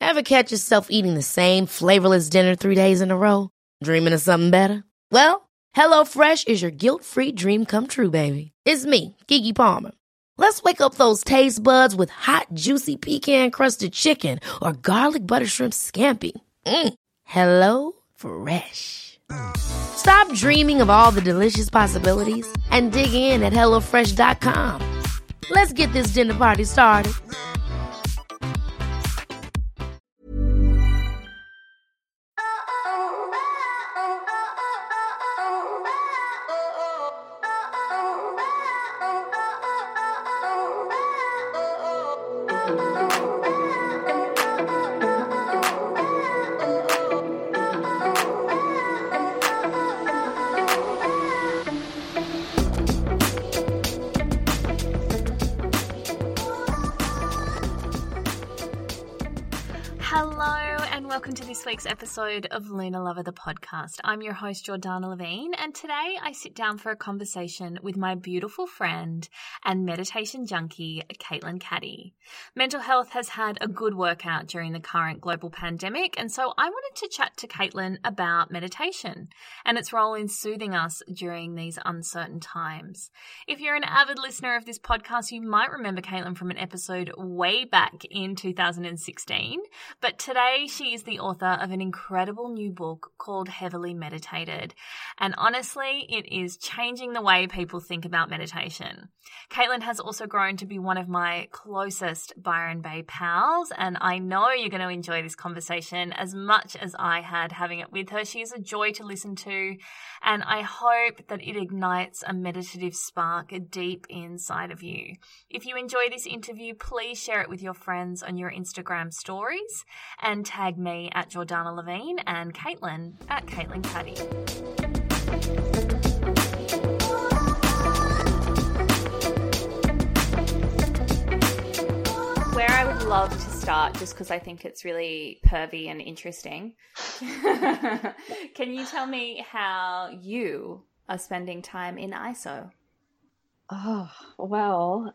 Ever catch yourself eating the same flavorless dinner 3 days in a row? Dreaming of something better? Well, HelloFresh is your guilt-free dream come true, baby. It's me, Keke Palmer. Let's wake up those taste buds with hot, juicy pecan-crusted chicken or garlic butter shrimp scampi. Hello Fresh. Stop dreaming of all the delicious possibilities and dig in at HelloFresh.com. Let's get this dinner party started. Welcome to this week's episode of Luna Lover, the podcast. I'm your host, Jordana Levine, and today I sit down for a conversation with my beautiful friend and meditation junkie, Caitlin Caddy. Mental health has had a good workout during the current global pandemic, and so I wanted to chat to Caitlin about meditation and its role in soothing us during these uncertain times. If you're an avid listener of this podcast, you might remember Caitlin from an episode way back in 2016, but today she is the author of an incredible new book called Heavily Meditated. And honestly, it is changing the way people think about meditation. Caitlin has also grown to be one of my closest Byron Bay pals, and I know you're going to enjoy this conversation as much as I had having it with her. She is a joy to listen to, and I hope that it ignites a meditative spark deep inside of you. If you enjoy this interview, please share it with your friends on your Instagram stories and tag me at Jordana Levine and Caitlin at Caitlin Caddy. Where I would love to start, just because I think it's really pervy and interesting, can you tell me how you are spending time in ISO? Oh, well,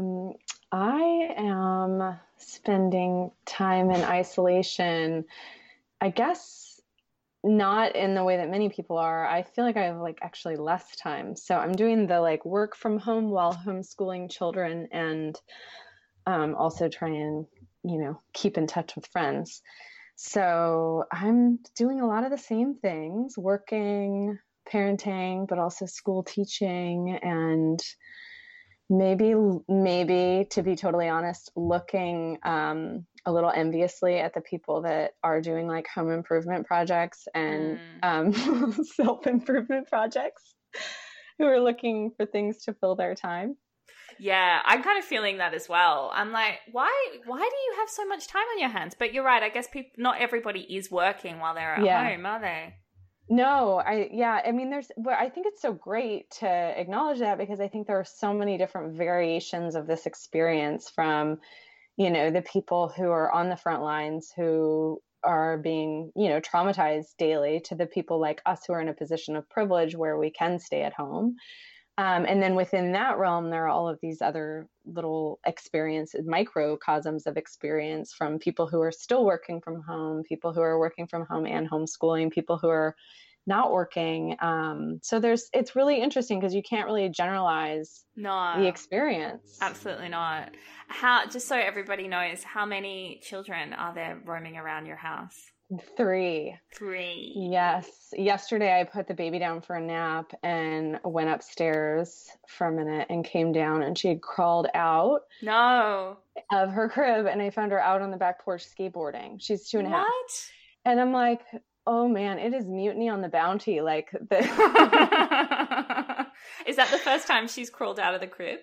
I am spending time in isolation, I guess not in the way that many people are. I feel like I have actually less time. So I'm doing the work from home while homeschooling children and also try and, keep in touch with friends. So I'm doing a lot of the same things, working, parenting, but also school teaching, and maybe to be totally honest, looking a little enviously at the people that are doing home improvement projects and self-improvement projects, who are looking for things to fill their time. Yeah, I'm kind of feeling that as well. I'm like, why do you have so much time on your hands? But you're right. I guess not everybody is working while they're at home, are they? No, I think it's so great to acknowledge that, because I think there are so many different variations of this experience, from, the people who are on the front lines who are being, traumatized daily, to the people like us who are in a position of privilege where we can stay at home. And then within that realm, there are all of these other little experiences, microcosms of experience, from people who are still working from home, people who are working from home and homeschooling, people who are not working. So it's really interesting, because you can't really generalize the experience. Absolutely not. Just so everybody knows, how many children are there roaming around your house? 3. Yes. Yesterday I put the baby down for a nap and went upstairs for a minute and came down, and she had crawled out of her crib, and I found her out on the back porch skateboarding. She's 2.5. What? And I'm like, oh man, it is Mutiny on the Bounty. Is that the first time she's crawled out of the crib?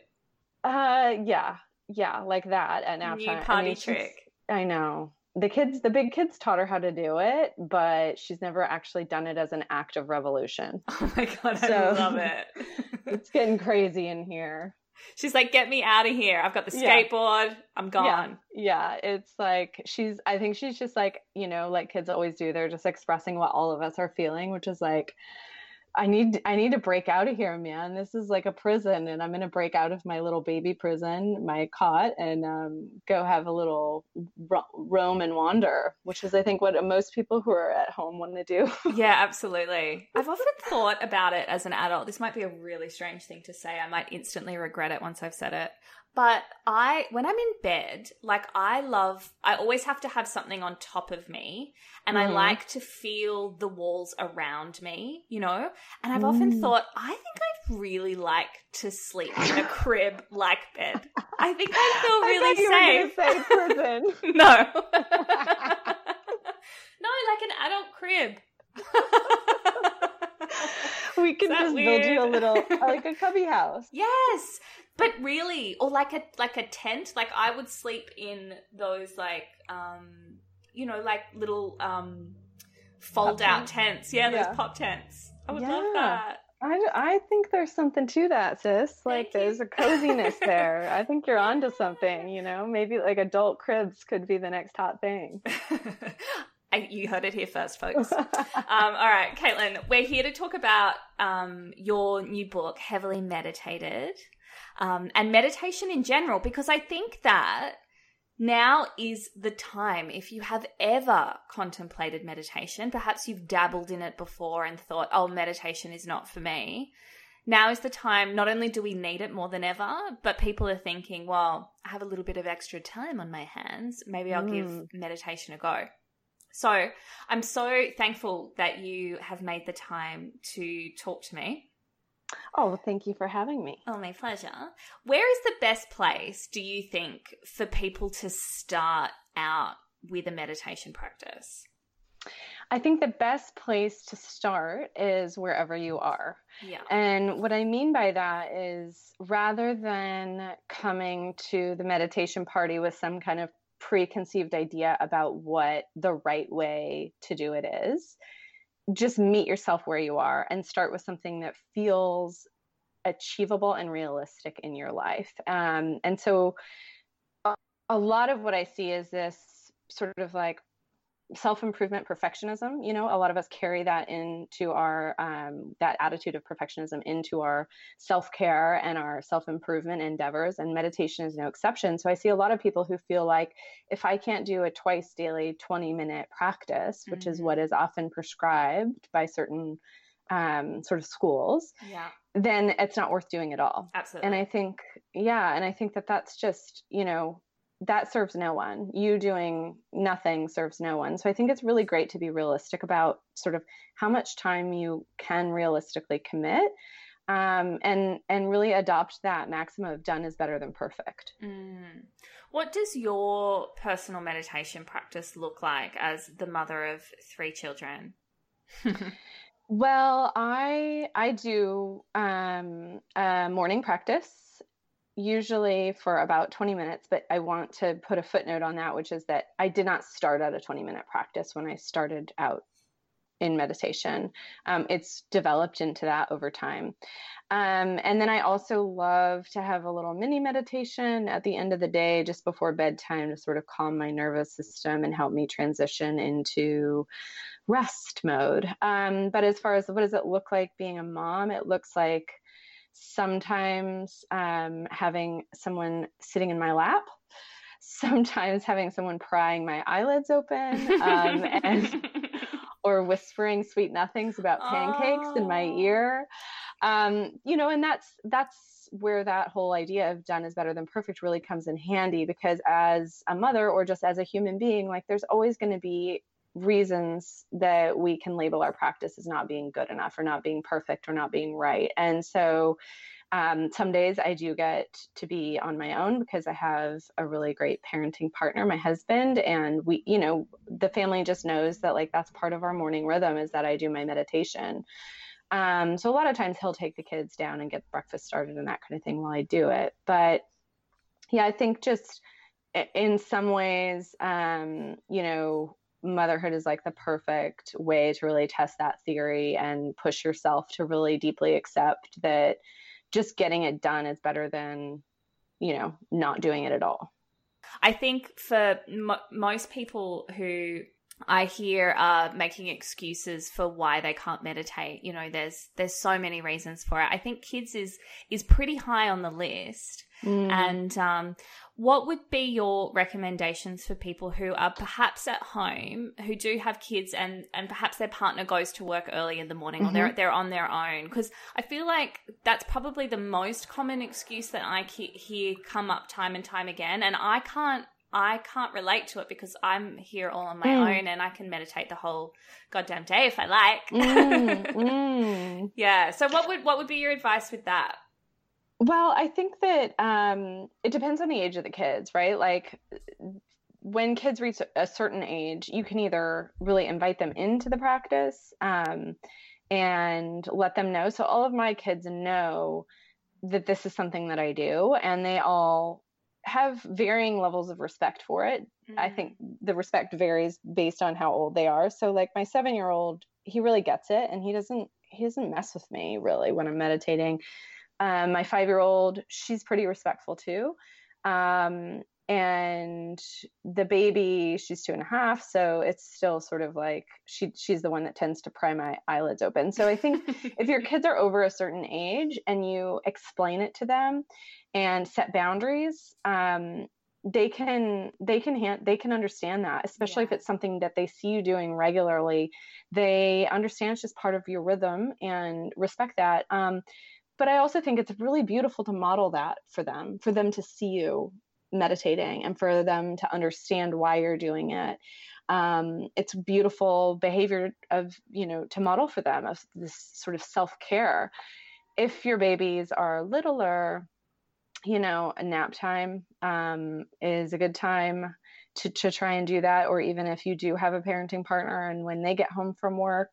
Yeah, like that at nap time. New party trick. I know. The big kids taught her how to do it, but she's never actually done it as an act of revolution. Oh my God, I love it. It's getting crazy in here. She's like, get me out of here. I've got the skateboard. I'm gone. Yeah. It's like, I think she's just like, like kids always do. They're just expressing what all of us are feeling, which is like, I need to break out of here, man. This is like a prison, and I'm going to break out of my little baby prison, my cot, and go have a little roam and wander, which is, I think, what most people who are at home want to do. Yeah, absolutely. I've often thought about it as an adult. This might be a really strange thing to say. I might instantly regret it once I've said it. But when I'm in bed, like I always have to have something on top of me, and I like to feel the walls around me, you know? And I've often thought, I think I'd really like to sleep in a crib like bed. I think I'd feel really safe. I thought you were going to say prison. No. No, like an adult crib. We can just build you a little, like a cubby house. Yes. But really, or like a tent, like I would sleep in those like, you know, like little fold out tents. Yeah, those pop tents. I would love that. I think there's something to that, sis. Like there's a coziness there. I think you're onto something, you know, maybe like adult cribs could be the next hot thing. You heard it here first, folks. All right, Caitlin, we're here to talk about your new book, Heavily Meditated. And meditation in general, because I think that now is the time, if you have ever contemplated meditation, perhaps you've dabbled in it before and thought, oh, meditation is not for me. Now is the time, not only do we need it more than ever, but people are thinking, well, I have a little bit of extra time on my hands. Maybe I'll give meditation a go. So I'm so thankful that you have made the time to talk to me. Oh, well, thank you for having me. Oh, my pleasure. Where is the best place, do you think, for people to start out with a meditation practice? I think the best place to start is wherever you are. Yeah. And what I mean by that is rather than coming to the meditation party with some kind of preconceived idea about what the right way to do it is, just meet yourself where you are and start with something that feels achievable and realistic in your life. And so a lot of what I see is this sort of like self-improvement perfectionism. You know, a lot of us carry that into our that attitude of perfectionism into our self-care and our self-improvement endeavors, and meditation is no exception. So I see a lot of people who feel like, if I can't do a twice daily 20-minute practice, which is what is often prescribed by certain sort of schools, then it's not worth doing at all. Absolutely. And I think that that's just, you know, that serves no one. You doing nothing serves no one. So I think it's really great to be realistic about sort of how much time you can realistically commit, and really adopt that maxim of done is better than perfect. What does your personal meditation practice look like as the mother of 3 children? Well, I do a morning practice, usually for about 20 minutes, but I want to put a footnote on that, which is that I did not start out a 20-minute practice when I started out in meditation. It's developed into that over time. And then I also love to have a little mini meditation at the end of the day, just before bedtime, to sort of calm my nervous system and help me transition into rest mode. But as far as what does it look like being a mom, it looks like sometimes having someone sitting in my lap, sometimes having someone prying my eyelids open, or whispering sweet nothings about pancakes in my ear. You know, and that's where that whole idea of done is better than perfect really comes in handy, because as a mother or just as a human being, like there's always going to be reasons that we can label our practice as not being good enough or not being perfect or not being right. And so some days I do get to be on my own because I have a really great parenting partner, my husband, and we, you know, the family just knows that like that's part of our morning rhythm is that I do my meditation. So a lot of times he'll take the kids down and get breakfast started and that kind of thing while I do it. But yeah, I think just in some ways, you know, motherhood is like the perfect way to really test that theory and push yourself to really deeply accept that just getting it done is better than, you know, not doing it at all. I think for most people who I hear making excuses for why they can't meditate. You know, there's so many reasons for it. I think kids is pretty high on the list. And what would be your recommendations for people who are perhaps at home, who do have kids, and perhaps their partner goes to work early in the morning, or they're on their own? Because I feel like that's probably the most common excuse that I hear come up time and time again, and I can't relate to it because I'm here all on my own and I can meditate the whole goddamn day if I like. Yeah. So what would be your advice with that? Well, I think that it depends on the age of the kids, right? Like when kids reach a certain age, you can either really invite them into the practice and let them know. So all of my kids know that this is something that I do, and they all have varying levels of respect for it. I think the respect varies based on how old they are. So like my 7-year-old, he really gets it, and he doesn't mess with me really when I'm meditating. My 5-year-old, she's pretty respectful too. And the baby, she's 2.5. So it's still sort of like she's the one that tends to pry my eyelids open. So I think if your kids are over a certain age and you explain it to them and set boundaries, they can understand that, especially if it's something that they see you doing regularly. They understand it's just part of your rhythm and respect that. But I also think it's really beautiful to model that for them to see you meditating and for them to understand why you're doing it. It's beautiful behavior to model for them of this sort of self-care. If your babies are littler, a nap time is a good time to try and do that. Or even if you do have a parenting partner and when they get home from work,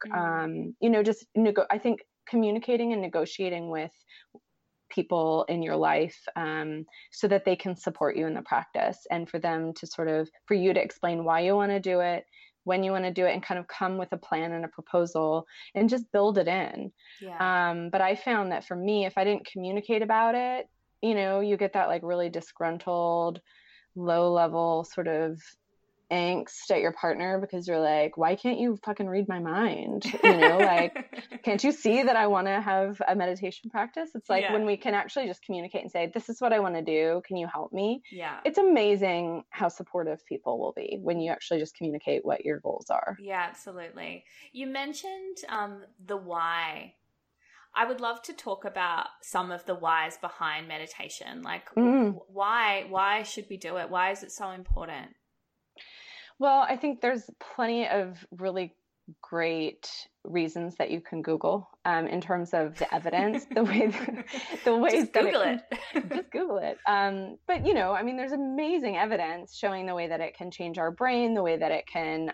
I think communicating and negotiating with people in your life so that they can support you in the practice, and for them to for you to explain why you want to do it, when you want to do it, and kind of come with a plan and a proposal and just build it in. Yeah. But I found that for me, if I didn't communicate about it, you get that like really disgruntled, low level sort of angst at your partner because you're like, why can't you fucking read my mind? Like, can't you see that I want to have a meditation practice? It's like when we can actually just communicate and say, this is what I want to do. Can you help me? Yeah. It's amazing how supportive people will be when you actually just communicate what your goals are. Yeah, absolutely. You mentioned the why. I would love to talk about some of the whys behind meditation. Like why should we do it? Why is it so important? Well, I think there's plenty of really great reasons that you can Google in terms of the evidence, the ways just Google it. Just Google it. But there's amazing evidence showing the way that it can change our brain, the way that it can,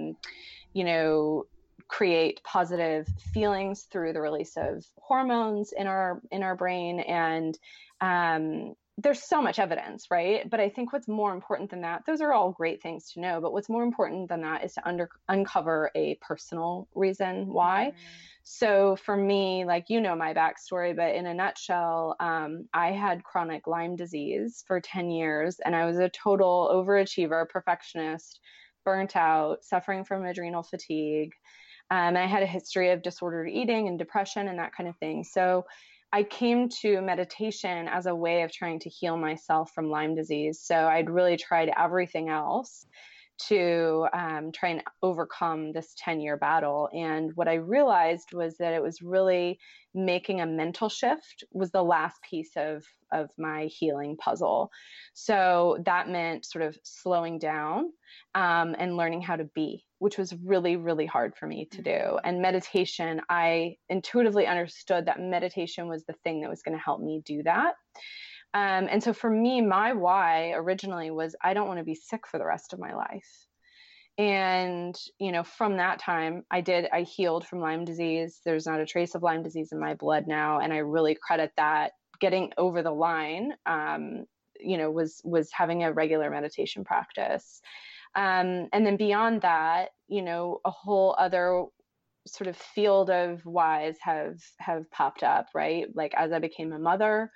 create positive feelings through the release of hormones in our brain, and there's so much evidence, right? But I think what's more important than that, those are all great things to know, but what's more important than that is to uncover a personal reason why. So for me, like, my backstory, but in a nutshell, I had chronic Lyme disease for 10 years, and I was a total overachiever, perfectionist, burnt out, suffering from adrenal fatigue. And I had a history of disordered eating and depression and that kind of thing. So I came to meditation as a way of trying to heal myself from Lyme disease. So I'd really tried everything else to try and overcome this 10-year battle. And what I realized was that it was really making a mental shift was the last piece of my healing puzzle. So that meant sort of slowing down and learning how to be, which was really, really hard for me to do. And meditation, I intuitively understood that meditation was the thing that was going to help me do that. And so for me, my why originally was, I don't want to be sick for the rest of my life. And, from that time, I healed from Lyme disease. There's not a trace of Lyme disease in my blood now. And I really credit that. Getting over the line, was having a regular meditation practice. And then beyond that, a whole other sort of field of whys have popped up, right? Like as I became a mother,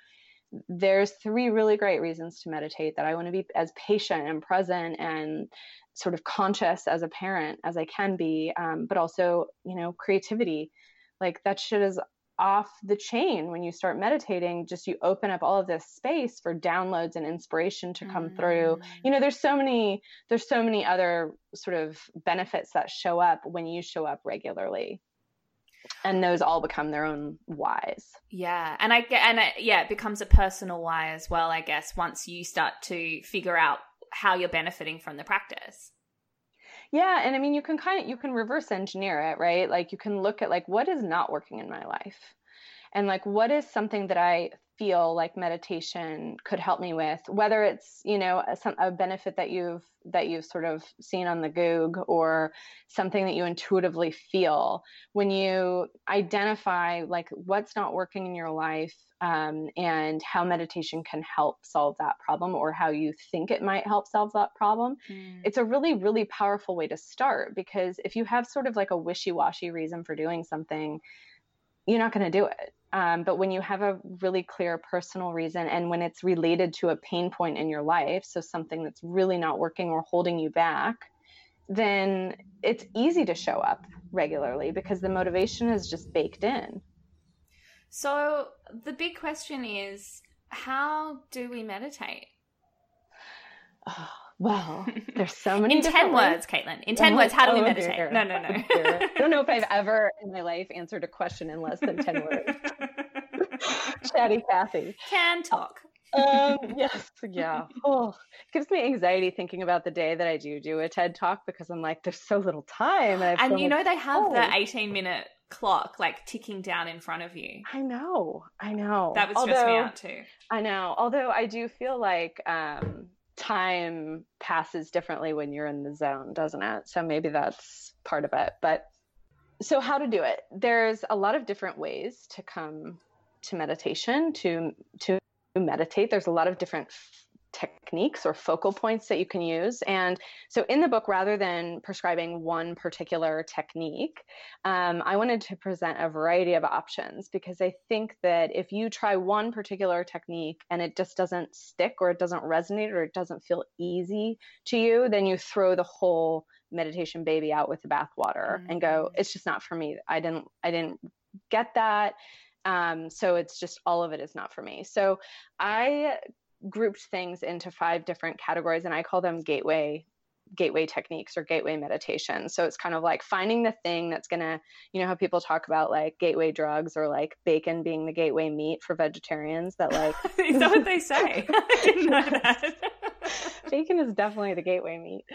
there's 3 really great reasons to meditate that I want to be as patient and present and sort of conscious as a parent as I can be, but also, creativity. Like that shit is off the chain when you start meditating. Just you open up all of this space for downloads and inspiration to come through. There's so many other sort of benefits that show up when you show up regularly. And those all become their own whys. Yeah. And it becomes a personal why as well, I guess, once you start to figure out how you're benefiting from the practice. Yeah. And I mean, you can reverse engineer it, right? Like you can look at like, what is not working in my life? And like, what is something that I feel like meditation could help me with, whether it's, a benefit that you've sort of seen on the Goog, or something that you intuitively feel when you identify like what's not working in your life, and how meditation can help solve that problem, or how you think it might help solve that problem. It's a really, really powerful way to start, because if you have sort of like a wishy-washy reason for doing something, you're not going to do it. But when you have a really clear personal reason, and when it's related to a pain point in your life, so something that's really not working or holding you back, then it's easy to show up regularly because the motivation is just baked in. So the big question is, how do we meditate? Oh, well, there's so many in 10 words, Caitlin. In 10 words, how do we meditate? Dear. No. I don't know if I've ever in my life answered a question in less than 10 words. Chatty Cathy. Can talk. Yes. Yeah. Oh, it gives me anxiety thinking about the day that I do a TED Talk, because I'm like, there's so little time. And they have the 18-minute clock like ticking down in front of you. I know. That would stress me out too. I know. Although I do feel like time passes differently when you're in the zone, doesn't it? So maybe that's part of it. But so how to do it? There's a lot of different ways to come to meditation, to meditate. There's a lot of different techniques or focal points that you can use. And so in the book, rather than prescribing one particular technique, I wanted to present a variety of options, because I think that if you try one particular technique and it just doesn't stick, or it doesn't resonate, or it doesn't feel easy to you, then you throw the whole meditation baby out with the bathwater and go, it's just not for me. I didn't get that. So it's just, all of it is not for me. So I grouped things into 5 different categories, and I call them gateway techniques or gateway meditation. So it's kind of like finding the thing that's gonna, how people talk about like gateway drugs, or like bacon being the gateway meat for vegetarians, that like is that what they say? I didn't know that. Bacon is definitely the gateway meat.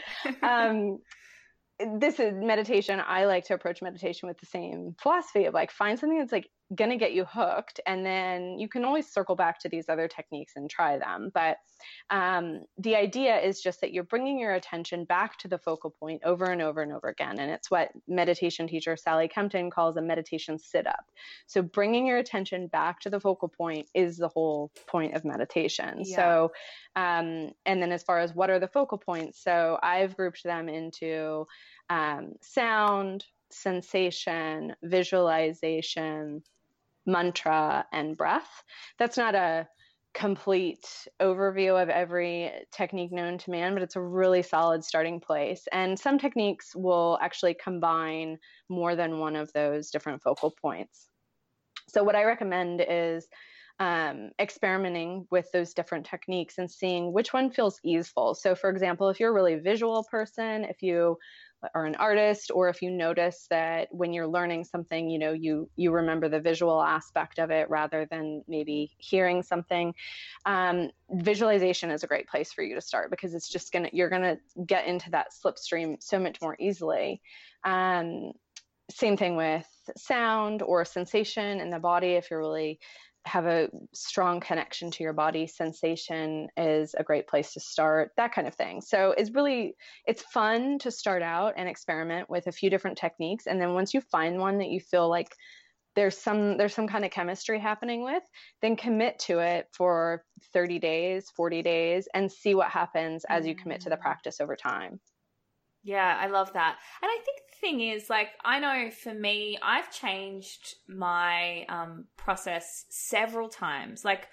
This is meditation. I like to approach meditation with the same philosophy of like, find something that's like going to get you hooked, and then you can always circle back to these other techniques and try them. But the idea is just that you're bringing your attention back to the focal point over and over and over again. And it's what meditation teacher Sally Kempton calls a meditation sit-up. So bringing your attention back to the focal point is the whole point of meditation. Yeah. So, and then as far as what are the focal points, so I've grouped them into sound, sensation, visualization, mantra, and breath. That's not a complete overview of every technique known to man, but it's a really solid starting place. And some techniques will actually combine more than one of those different focal points. So what I recommend is experimenting with those different techniques and seeing which one feels easeful. So for example, if you're a really visual person, if you are an artist, or if you notice that when you're learning something, you remember the visual aspect of it rather than maybe hearing something, visualization is a great place for you to start, because it's just you're gonna get into that slipstream so much more easily. Same thing with sound or sensation in the body. If you're really have a strong connection to your body, sensation is a great place to start, that kind of thing. So it's fun to start out and experiment with a few different techniques. And then once you find one that you feel like there's some kind of chemistry happening with, then commit to it for 30 days, 40 days, and see what happens as you commit to the practice over time. Yeah, I love that. And I think the thing is, like, I know for me, I've changed my process several times. Like,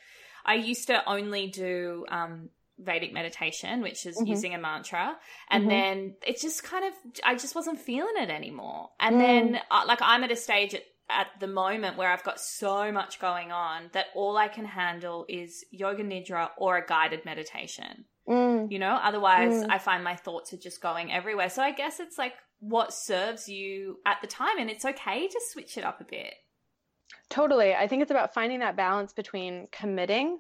I used to only do Vedic meditation, which is using a mantra. And then it just kind of, I just wasn't feeling it anymore. And then like I'm at a stage at the moment where I've got so much going on that all I can handle is yoga nidra or a guided meditation. You know, otherwise I find my thoughts are just going everywhere. So I guess it's like what serves you at the time, and it's okay to switch it up a bit. Totally. I think it's about finding that balance between committing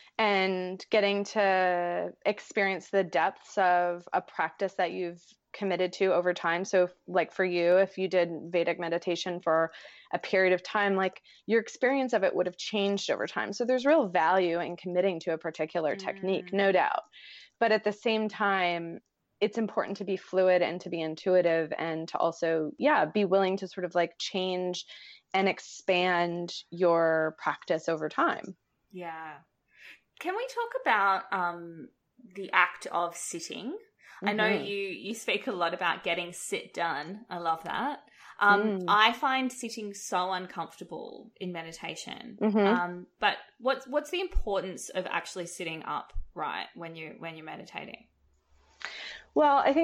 and getting to experience the depths of a practice that you've committed to over time. So like for you, if you did Vedic meditation for a period of time, like your experience of it would have changed over time. So there's real value in committing to a particular technique, no doubt. But at the same time, it's important to be fluid and to be intuitive and to also, be willing to sort of like change and expand your practice over time. Yeah. Can we talk about the act of sitting? I know you speak a lot about getting sit done. I love that. I find sitting so uncomfortable in meditation. But what's the importance of actually sitting upright when you're meditating? Well, I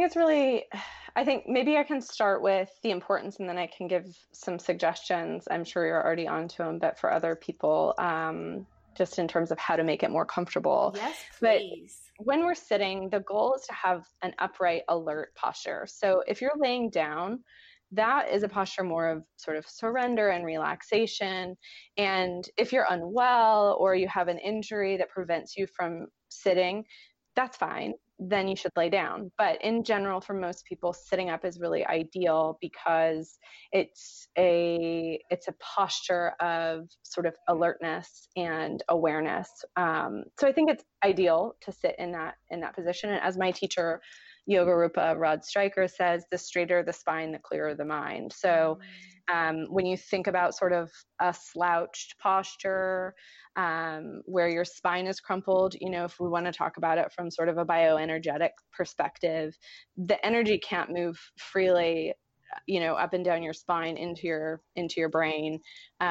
think maybe I can start with the importance and then I can give some suggestions. I'm sure you're already onto them, but for other people, just in terms of how to make it more comfortable. Yes, please. But when we're sitting, the goal is to have an upright, alert posture. So if you're laying down, that is a posture more of sort of surrender and relaxation. And if you're unwell or you have an injury that prevents you from sitting, that's fine. Then you should lay down. But in general, for most people, sitting up is really ideal because it's a posture of sort of alertness and awareness. So I think it's ideal to sit in that position. And as my teacher, Yoga Rupa Rod Stryker says, the straighter the spine, the clearer the mind. So when you think about sort of a slouched posture, where your spine is crumpled, if we want to talk about it from sort of a bioenergetic perspective, the energy can't move freely, up and down your spine into your brain,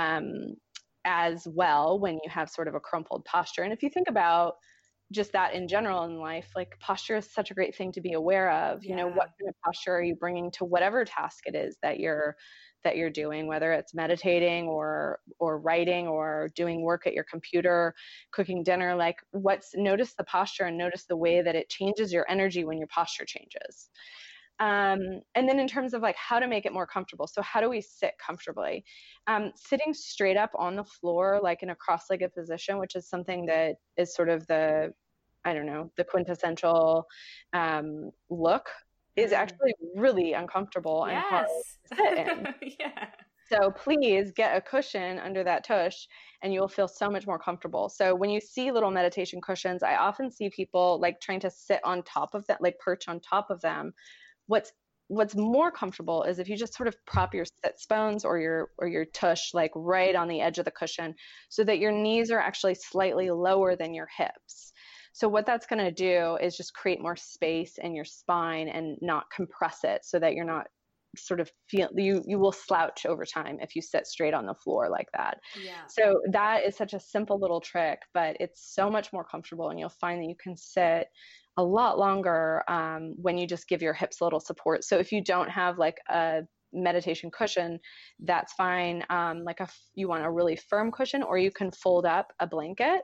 as well when you have sort of a crumpled posture. And if you think about just that in general in life, like posture is such a great thing to be aware of. What kind of posture are you bringing to whatever task it is that you're doing, whether it's meditating or writing or doing work at your computer, cooking dinner, notice the posture and notice the way that it changes your energy when your posture changes. And then in terms of like how to make it more comfortable. So how do we sit comfortably? Sitting straight up on the floor, like in a cross-legged position, which is something that is sort of the quintessential look, is actually really uncomfortable and hard to sit in. So please get a cushion under that tush and you'll feel so much more comfortable. So when you see little meditation cushions, I often see people like trying to sit on top of that, like perch on top of them. What's more comfortable is if you just sort of prop your sits bones or your tush like right on the edge of the cushion so that your knees are actually slightly lower than your hips. So what that's going to do is just create more space in your spine and not compress it so that you're not sort of you will slouch over time if you sit straight on the floor like that. So that is such a simple little trick, but it's so much more comfortable and you'll find that you can sit a lot longer when you just give your hips a little support. So if you don't have like a meditation cushion, that's fine. You want a really firm cushion, or you can fold up a blanket.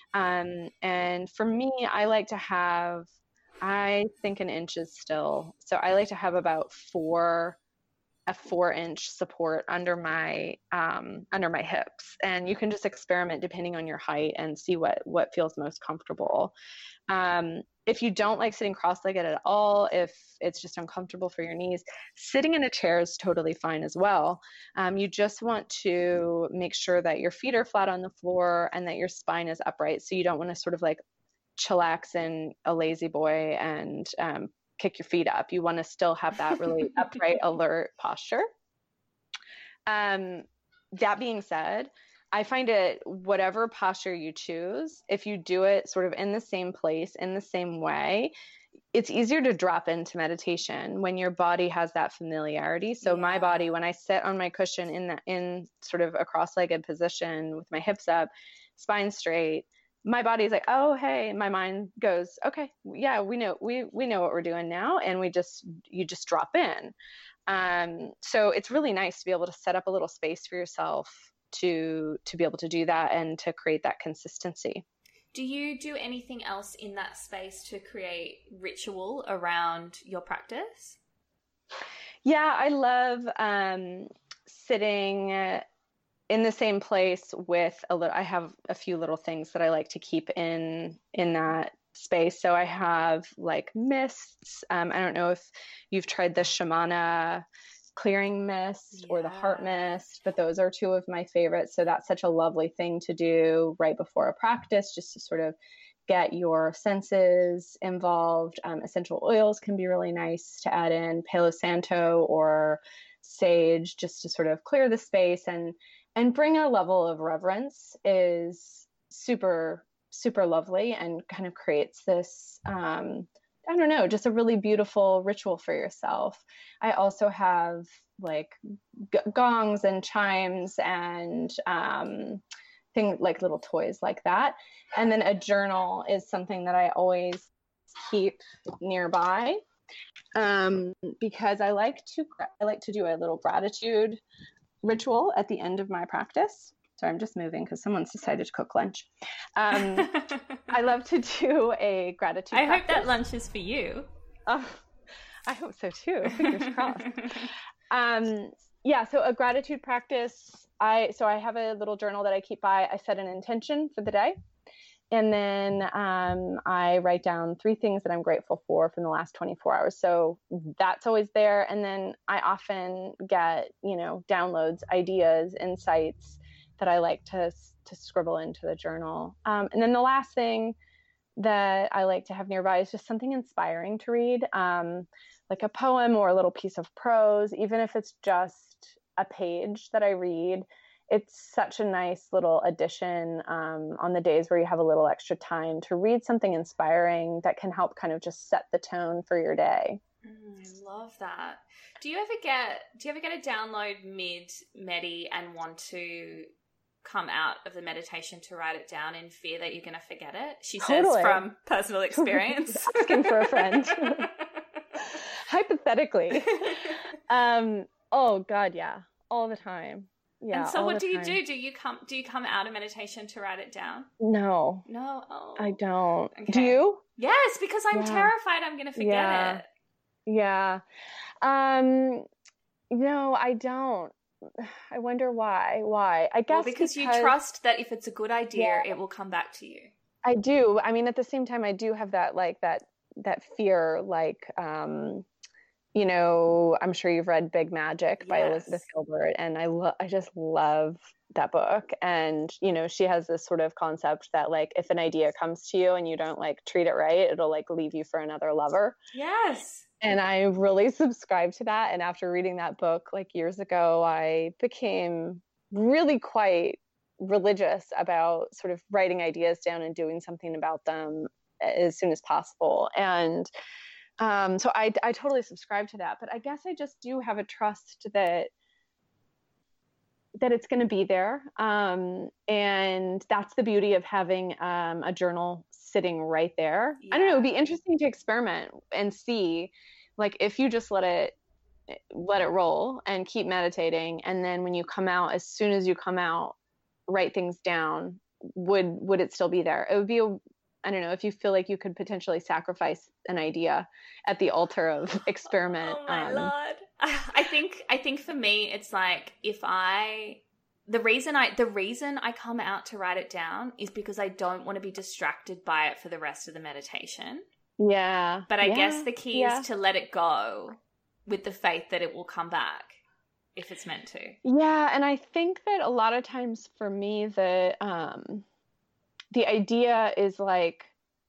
And for me, I like to have, I think an inch is still. So I like to have about a 4-inch support under my hips. And you can just experiment depending on your height and see what feels most comfortable. If you don't like sitting cross-legged at all, if it's just uncomfortable for your knees, sitting in a chair is totally fine as well. You just want to make sure that your feet are flat on the floor and that your spine is upright. So you don't want to sort of like chillax in a lazy boy and kick your feet up. You want to still have that really upright, alert posture. That being said, I find it, whatever posture you choose, if you do it sort of in the same place, in the same way, it's easier to drop into meditation when your body has that familiarity. So my body, when I sit on my cushion in sort of a cross-legged position with my hips up, spine straight, my body's like, oh, hey, my mind goes, okay, yeah, we know what we're doing now. And you just drop in. So it's really nice to be able to set up a little space for yourself to be able to do that and to create that consistency. Do you do anything else in that space to create ritual around your practice? Yeah, I love sitting in the same place with I have a few little things that I like to keep in that space. So I have like mists. I don't know if you've tried the Shamana clearing mist or the heart mist, but those are two of my favorites. So that's such a lovely thing to do right before a practice, just to sort of get your senses involved. Essential oils can be really nice to add in, Palo Santo or sage, just to sort of clear the space and bring a level of reverence is super, super lovely and kind of creates this, I don't know, just a really beautiful ritual for yourself. I also have like gongs and chimes and things like little toys like that. And then a journal is something that I always keep nearby because I like to do a little gratitude ritual at the end of my practice. Sorry, I'm just moving because someone's decided to cook lunch. I love to do a gratitude practice. Hope that lunch is for you. I hope so too. Fingers crossed. Yeah, so a gratitude practice. I have a little journal that I keep by. I set an intention for the day. And then I write down 3 things that I'm grateful for from the last 24 hours. So that's always there. And then I often get, downloads, ideas, insights that I like to scribble into the journal. And then the last thing that I like to have nearby is just something inspiring to read, like a poem or a little piece of prose, even if it's just a page that I read. It's such a nice little addition on the days where you have a little extra time to read something inspiring that can help kind of just set the tone for your day. I love that. Do you ever get a download mid-medi and want to come out of the meditation to write it down in fear that you're going to forget it? She says from personal experience. Asking for a friend. Hypothetically. Oh God, yeah. All the time. Yeah. And so what do you do? Do you come out of meditation to write it down? No. Oh. I don't. Okay. Do you? Yes, because I'm terrified I'm going to forget it. Yeah. No, I don't. I wonder why. I guess because you trust that if it's a good idea, it will come back to you. I do. I mean, at the same time, I do have that, like that fear, like, I'm sure you've read Big Magic by Elizabeth Gilbert, and I just love that book. And, she has this sort of concept that, like, if an idea comes to you and you don't like treat it right, it'll like leave you for another lover. Yes. And I really subscribe to that. And after reading that book, like years ago, I became really quite religious about sort of writing ideas down and doing something about them as soon as possible. And so I totally subscribe to that. But I guess I just do have a trust that it's going to be there. And that's the beauty of having a journal sitting right there. Yeah. I don't know. It'd be interesting to experiment and see, like, if you just let it roll and keep meditating. And then when you come out, as soon as you come out, write things down, would it still be there? It would be I don't know, if you feel like you could potentially sacrifice an idea at the altar of experiment. Oh my Lord. I think for me, it's like the reason I come out to write it down is because I don't want to be distracted by it for the rest of the meditation. Yeah. But I guess the key is to let it go with the faith that it will come back if it's meant to. Yeah. And I think that a lot of times for me, the idea is like,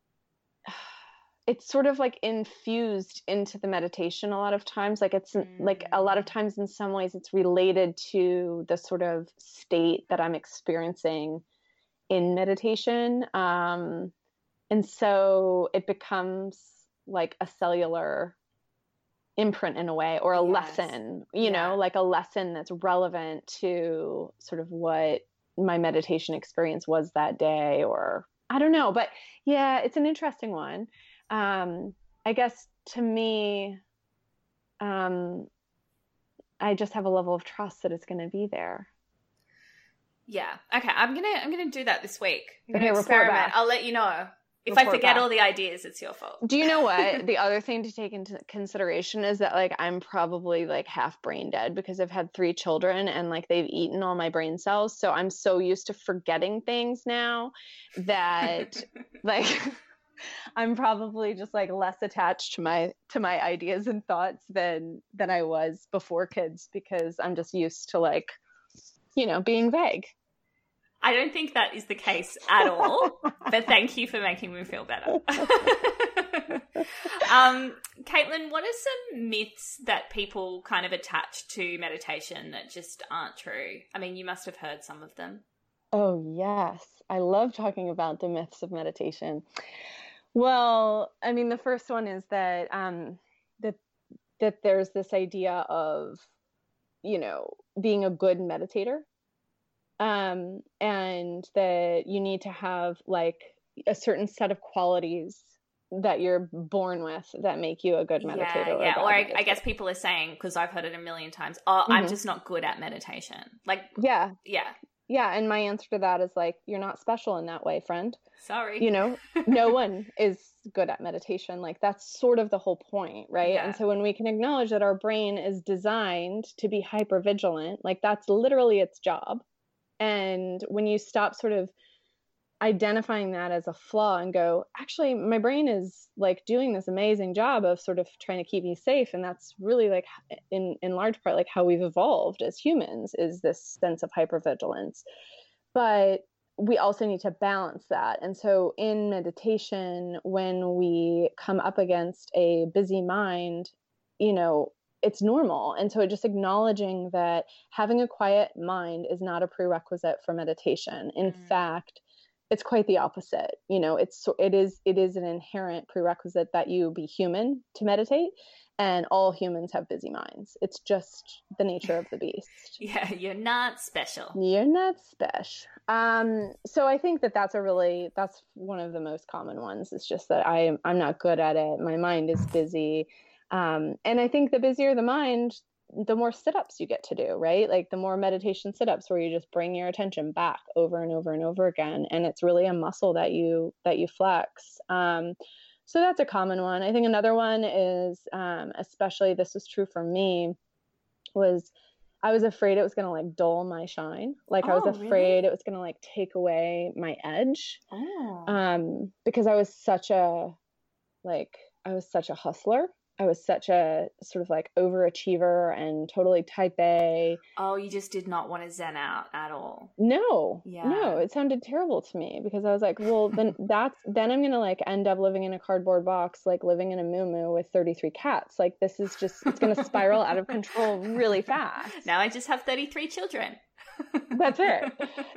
it's sort of like infused into the meditation a lot of times. Like it's like a lot of times in some ways it's related to the sort of state that I'm experiencing in meditation. And so it becomes like a cellular imprint in a way, or a lesson, you know, like a lesson that's relevant to sort of what my meditation experience was that day, or I don't know, but yeah, it's an interesting one. I guess to me, um, I just have a level of trust that it's going to be there. Yeah. Okay. I'm gonna do that this week. I'm gonna Okay, report experiment. back. I'll let you know. If I Report forget back. all the ideas, it's your fault. Do you know what? The other thing to take into consideration is that like I'm probably like half brain dead because I've had 3 children and like they've eaten all my brain cells. So I'm so used to forgetting things now that like I'm probably just like less attached to my ideas and thoughts than I was before kids because I'm just used to like, being vague. I don't think that is the case at all, but thank you for making me feel better. Caitlin, what are some myths that people kind of attach to meditation that just aren't true? I mean, you must have heard some of them. Oh, yes. I love talking about the myths of meditation. Well, I mean, the first one is that that there's this idea of, being a good meditator. And that you need to have like a certain set of qualities that you're born with that make you a good meditator. Yeah. Or I guess people are saying, because I've heard it a million times, I'm just not good at meditation. Like, yeah. Yeah. And my answer to that is like, you're not special in that way, friend. Sorry. No one is good at meditation. Like that's sort of the whole point, right? Yeah. And so when we can acknowledge that our brain is designed to be hypervigilant, like that's literally its job. And when you stop sort of identifying that as a flaw and go, actually, my brain is like doing this amazing job of sort of trying to keep me safe. And that's really like in large part, like how we've evolved as humans is this sense of hypervigilance. But we also need to balance that. And so in meditation, when we come up against a busy mind, it's normal. And so just acknowledging that having a quiet mind is not a prerequisite for meditation. In fact, it's quite the opposite. It is an inherent prerequisite that you be human to meditate, and all humans have busy minds. It's just the nature of the beast. Yeah, you're not special. You're not special. So I think that's one of the most common ones. It's just that I'm not good at it. My mind is busy. And I think the busier the mind, the more sit-ups you get to do, right? Like the more meditation sit-ups where you just bring your attention back over and over and over again. And it's really a muscle that you flex. So that's a common one. I think another one is, especially this was true for me, was I was afraid it was going to like dull my shine. Like I was afraid it was going to like take away my edge. Because I was such a hustler. I was such a sort of like overachiever and totally type A. Oh, you just did not want to zen out at all. No, it sounded terrible to me because I was like, well, then I'm going to like end up living in a cardboard box, like living in a muumuu with 33 cats. Like this is just, it's going to spiral out of control really fast. Now I just have 33 children. That's it.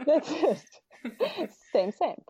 Same.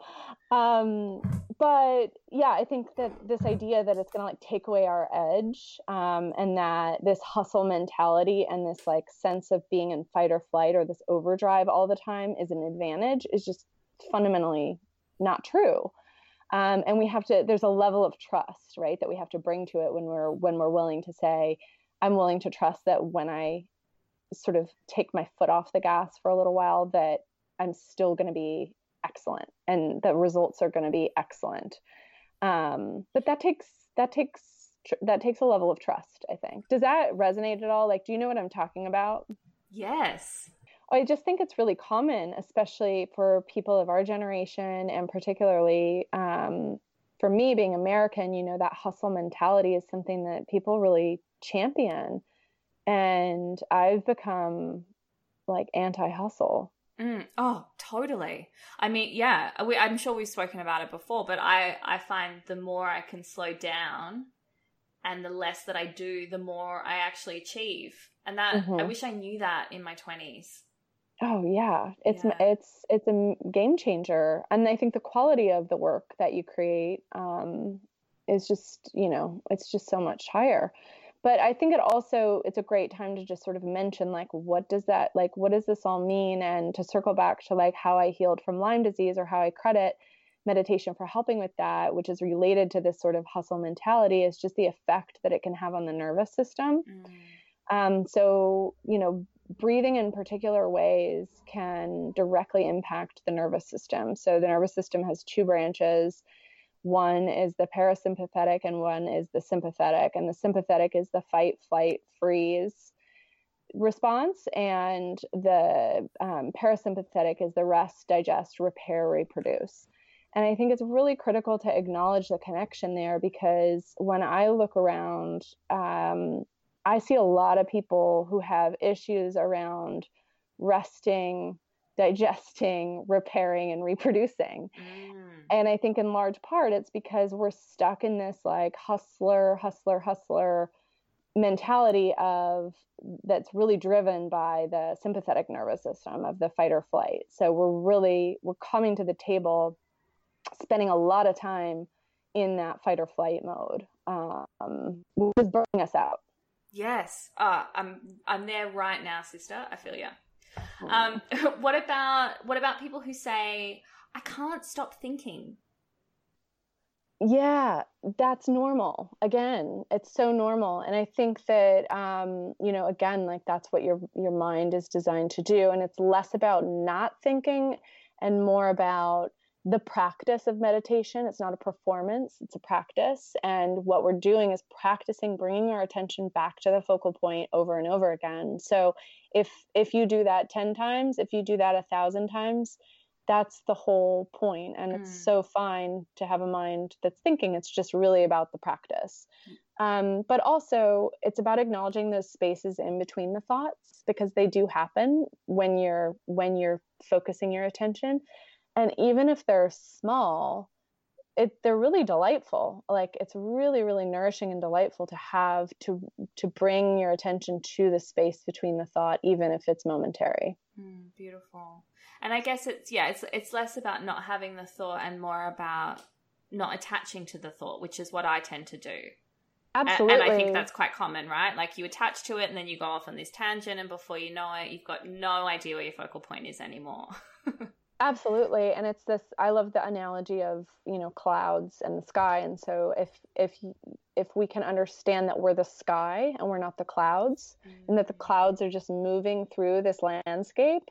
But yeah, I think that this idea that it's going to like take away our edge, and that this hustle mentality and this like sense of being in fight or flight or this overdrive all the time is an advantage is just fundamentally not true. And there's a level of trust, right, that we have to bring to it when we're willing to say, I'm willing to trust that when I sort of take my foot off the gas for a little while, that I'm still going to be excellent and the results are going to be excellent. But that takes a level of trust, I think. Does that resonate at all? Like, do you know what I'm talking about? Yes. I just think it's really common, especially for people of our generation, and particularly for me being American, that hustle mentality is something that people really champion. And I've become like anti-hustle. Oh, totally. I mean, yeah, I'm sure we've spoken about it before, but I find the more I can slow down and the less that I do, the more I actually achieve. And that I wish I knew that in my 20s. Oh yeah. It's a game changer. And I think the quality of the work that you create is just, it's just so much higher. But I think it's a great time to just sort of mention, like, what does this all mean? And to circle back to like how I healed from Lyme disease, or how I credit meditation for helping with that, which is related to this sort of hustle mentality, is just the effect that it can have on the nervous system. So, breathing in particular ways can directly impact the nervous system. So the nervous system has two branches. One is the parasympathetic and one is the sympathetic. And the sympathetic is the fight, flight, freeze response. And the parasympathetic is the rest, digest, repair, reproduce. And I think it's really critical to acknowledge the connection there, because when I look around, I see a lot of people who have issues around resting, digesting, repairing, and reproducing. And I think in large part, it's because we're stuck in this like hustler mentality that's really driven by the sympathetic nervous system of the fight or flight. So we're coming to the table, spending a lot of time in that fight or flight mode, which is burning us out. Yes. I'm there right now, sister. I feel you. What about people who say, I can't stop thinking? Yeah, that's normal. Again, it's so normal. And I think that, again, like that's what your mind is designed to do. And it's less about not thinking and more about the practice of meditation. It's not a performance, it's a practice. And what we're doing is practicing bringing our attention back to the focal point over and over again. So if you do that 10 times, if you do that 1,000 times, that's the whole point. And it's so fine to have a mind that's thinking. It's just really about the practice. But also it's about acknowledging those spaces in between the thoughts, because they do happen when you're focusing your attention. And even if they're small, they're really delightful. Like it's really, really nourishing and delightful to have to bring your attention to the space between the thought, even if it's momentary. Beautiful. And I guess it's less about not having the thought and more about not attaching to the thought, which is what I tend to do. Absolutely. And I think that's quite common, right? Like you attach to it and then you go off on this tangent, and before you know it, you've got no idea where your focal point is anymore. Absolutely. And it's this, I love the analogy of, clouds and the sky. And so if we can understand that we're the sky and we're not the clouds, and that the clouds are just moving through this landscape,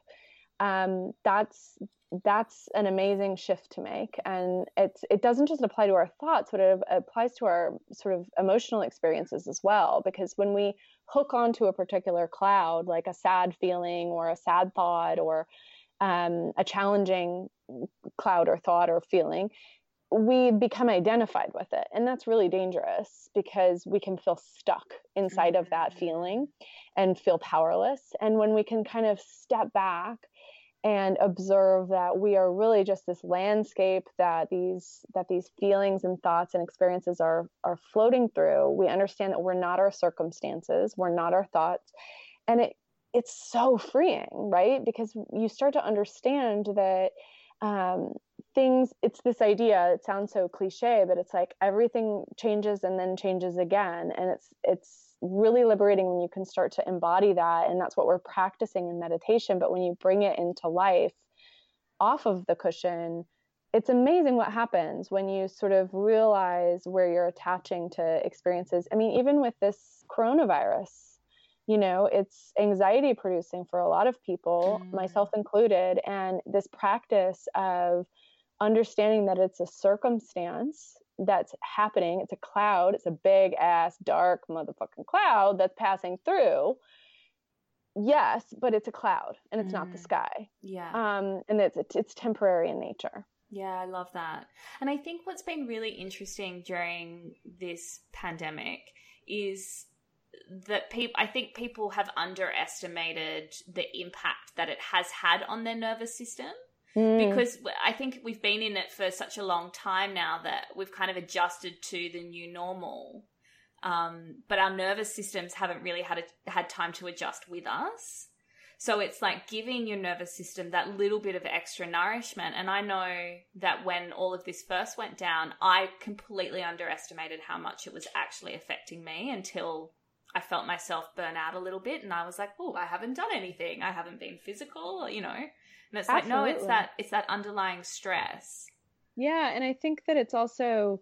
that's an amazing shift to make. And it doesn't just apply to our thoughts, but it applies to our sort of emotional experiences as well. Because when we hook onto a particular cloud, like a sad feeling or a sad thought or a challenging cloud or thought or feeling, we become identified with it. And that's really dangerous, because we can feel stuck inside of that feeling and feel powerless. And when we can kind of step back and observe that we are really just this landscape that these feelings and thoughts and experiences are floating through, we understand that we're not our circumstances, we're not our thoughts. And it's so freeing, right? Because you start to understand that it's this idea, it sounds so cliche, but it's like everything changes and then changes again. And it's really liberating when you can start to embody that. And that's what we're practicing in meditation. But when you bring it into life off of the cushion, it's amazing what happens when you sort of realize where you're attaching to experiences. I mean, even with this coronavirus, it's anxiety producing for a lot of people, myself included. And this practice of understanding that it's a circumstance that's happening, it's a cloud, it's a big ass dark motherfucking cloud that's passing through. Yes, but it's a cloud and it's not the sky. Yeah. And it's temporary in nature. Yeah, I love that. And I think what's been really interesting during this pandemic is that I think people have underestimated the impact that it has had on their nervous system, because I think we've been in it for such a long time now that we've kind of adjusted to the new normal. But our nervous systems haven't really had time to adjust with us. So it's like giving your nervous system that little bit of extra nourishment. And I know that when all of this first went down, I completely underestimated how much it was actually affecting me until I felt myself burn out a little bit, and I was like, oh, I haven't done anything. I haven't been physical, And it's like, no, it's that underlying stress. Yeah. And I think that it's also,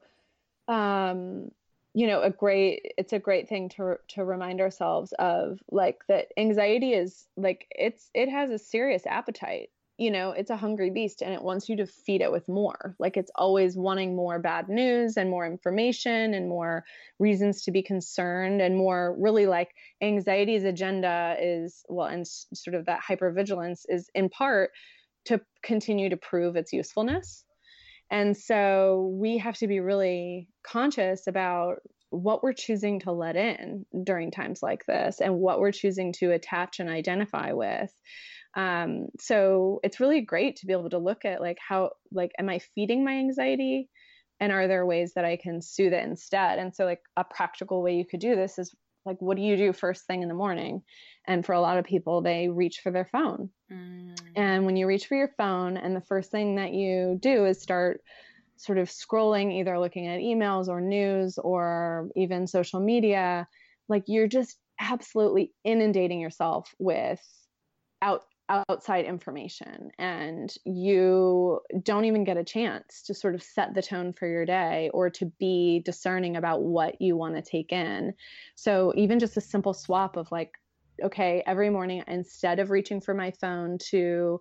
you know, it's a great thing to remind ourselves of, like, that anxiety is like, it has a serious appetite. You know, it's a hungry beast and it wants you to feed it with more. Like, it's always wanting more bad news and more information and more reasons to be concerned, and more, really, like, anxiety's agenda is, well, and sort of that hypervigilance is in part to continue to prove its usefulness. And so we have to be really conscious about what we're choosing to let in during times like this, and what we're choosing to attach and identify with. So it's really great to be able to look at, like, how, like, am I feeding my anxiety? And are there ways that I can soothe it instead? And so, like, a practical way you could do this is, like, what do you do first thing in the morning? And for a lot of people, they reach for their phone. And when you reach for your phone and the first thing that you do is start sort of scrolling, either looking at emails or news or even social media, like, you're just absolutely inundating yourself with outside information, and you don't even get a chance to sort of set the tone for your day or to be discerning about what you want to take in. So even just a simple swap of, like, okay, every morning, instead of reaching for my phone to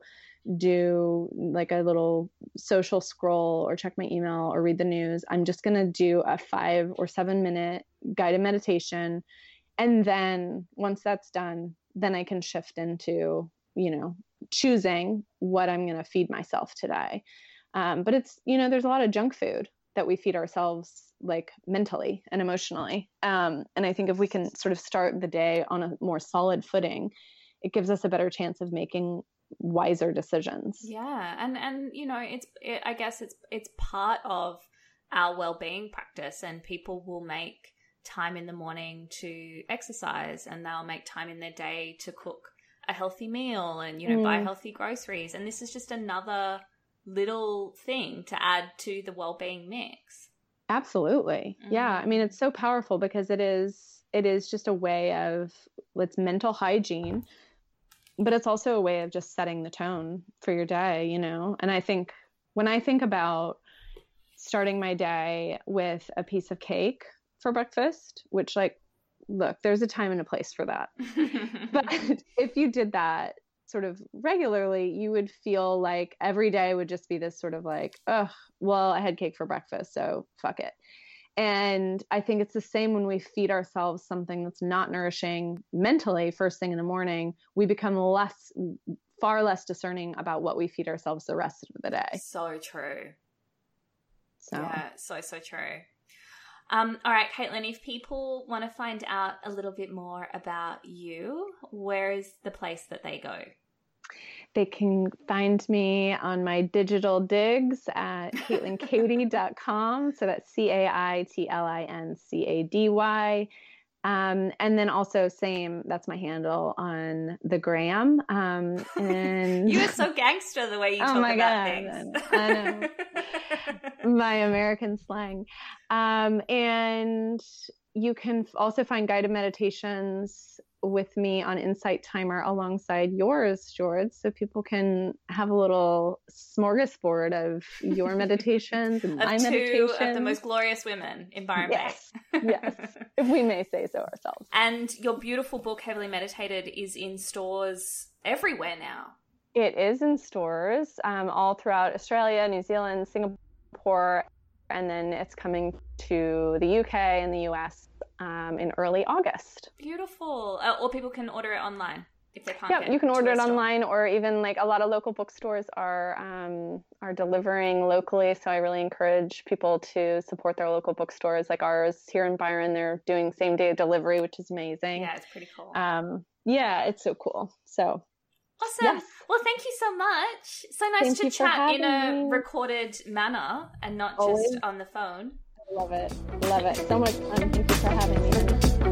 do, like, a little social scroll or check my email or read the news, I'm just going to do a 5 or 7 minute guided meditation. And then once that's done, then I can shift into, you know, choosing what I'm going to feed myself today. But it's, you know, there's a lot of junk food that we feed ourselves, like, mentally and emotionally. And I think if we can sort of start the day on a more solid footing, it gives us a better chance of making wiser decisions. Yeah. And you know, I guess it's part of our well-being practice, and people will make time in the morning to exercise, and they'll make time in their day to cook a healthy meal and, you know, buy healthy groceries. And this is just another little thing to add to the well-being mix. Absolutely. Yeah. I mean, it's so powerful because it is just a way of, it's mental hygiene, but it's also a way of just setting the tone for your day, you know? And I think when I think about starting my day with a piece of cake for breakfast, which, like, look, there's a time and a place for that. But if you did that sort of regularly, you would feel like every day would just be this sort of like, oh, well, I had cake for breakfast, so fuck it. And I think it's the same when we feed ourselves something that's not nourishing mentally first thing in the morning. We become far less discerning about what we feed ourselves the rest of the day. So true. So. Yeah, so true. All right, Caitlin, if people want to find out a little bit more about you, where is the place that they go? They can find me on my digital digs at CaitlinCady.com. So that's CaitlinCady. And then also that's my handle on the gram. And you are so gangster the way you talk about things. I know. My American slang. And you can also find guided meditations with me on Insight Timer alongside yours, George, so people can have a little smorgasbord of your meditations and my meditations. Two of the most glorious women in Byron Bay. Yes, if we may say so ourselves. And your beautiful book, Heavily Meditated, is in stores everywhere now. It is in stores all throughout Australia, New Zealand, Singapore, and then it's coming to the UK and the US in early August. Beautiful. Or people can order it online if they can't. Yeah, you can order it online, or even, like, a lot of local bookstores are delivering locally. So I really encourage people to support their local bookstores, like ours here in Byron. They're doing same day delivery, which is amazing. Yeah, it's pretty cool. Yeah, it's so cool. So. Awesome. Yes. Well, thank you so much. So nice to chat in a recorded manner and not just on the phone. I love it. Love it. So much fun. Thank you for having me.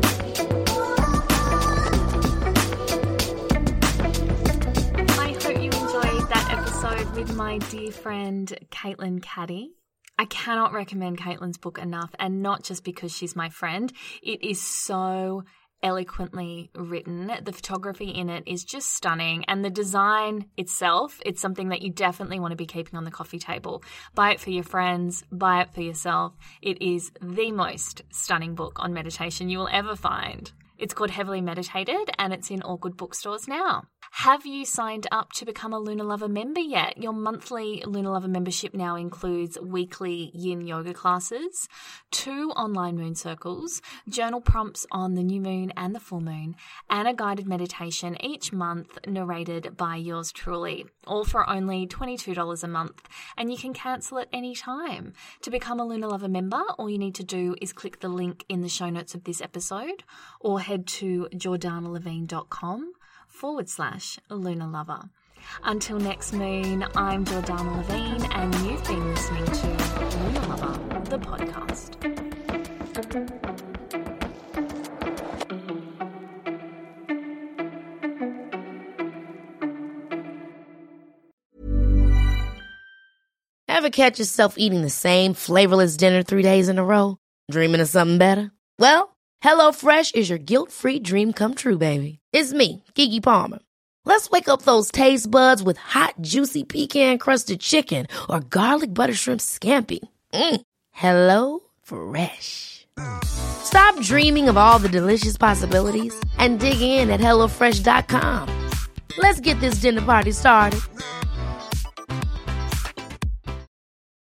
I hope you enjoyed that episode with my dear friend, Caitlin Caddy. I cannot recommend Caitlin's book enough, and not just because she's my friend. It is so eloquently written. The photography in it is just stunning, and the design itself, it's something that you definitely want to be keeping on the coffee table. Buy it for your friends, buy it for yourself. It is the most stunning book on meditation you will ever find. It's called Heavily Meditated, and it's in all good bookstores now. Have you signed up to become a Luna Lover member yet? Your monthly Luna Lover membership now includes weekly yin yoga classes, 2 online moon circles, journal prompts on the new moon and the full moon, and a guided meditation each month narrated by yours truly, all for only $22 a month, and you can cancel at any time. To become a Luna Lover member, all you need to do is click the link in the show notes of this episode, or head to jordanalevine.com/Luna Lover. Until next moon, I'm Jordana Levine, and you've been listening to Luna Lover, the podcast. Ever catch yourself eating the same flavorless dinner 3 days in a row? Dreaming of something better? Well, HelloFresh is your guilt-free dream come true, baby. It's me, Keke Palmer. Let's wake up those taste buds with hot, juicy pecan-crusted chicken or garlic butter shrimp scampi. Hello Fresh. Stop dreaming of all the delicious possibilities and dig in at HelloFresh.com. Let's get this dinner party started.